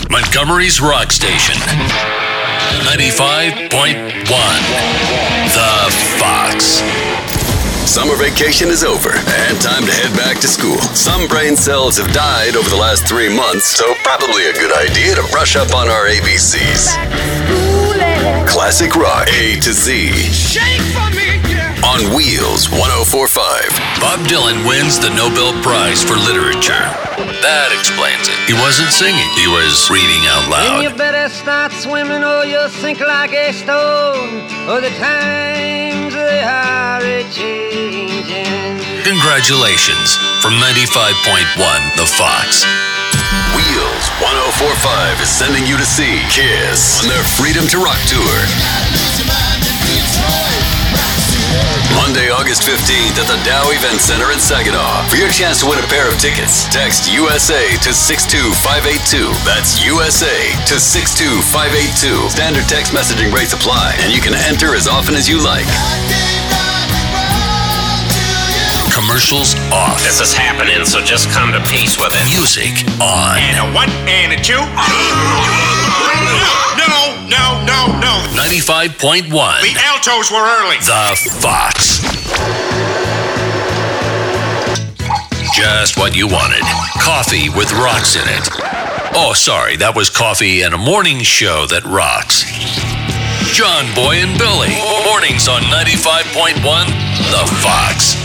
Montgomery's rock station. 95.1. The Fox. Summer vacation is over and time to head back to school. Some brain cells have died over the last 3 months, so probably a good idea to brush up on our ABCs. Classic rock A to Z. Shake for me, yeah. On Wheels 104.5. Bob Dylan wins the Nobel Prize for Literature. That explains it. He wasn't singing. He was reading out And you loud. better start swimming or you'll sink like a stone. Oh, the times they are a-changing. Congratulations from 95.1 The Fox. Wheels 104.5 is sending you to see Kiss on their Freedom to Rock tour. Monday, August 15th at the Dow Event Center in Saginaw. For your chance to win a pair of tickets, text USA to 62582. That's USA to 62582. Standard text messaging rates apply, and you can enter as often as you like. Commercials off. This is happening, so just come to peace with it. Music on. And a what? And a two? No. 95.1 The altos were early. The Fox. Just what you wanted. Coffee with rocks in it. Oh, sorry, that was coffee and a morning show that rocks. John Boy and Billy. Mornings on 95.1 The Fox.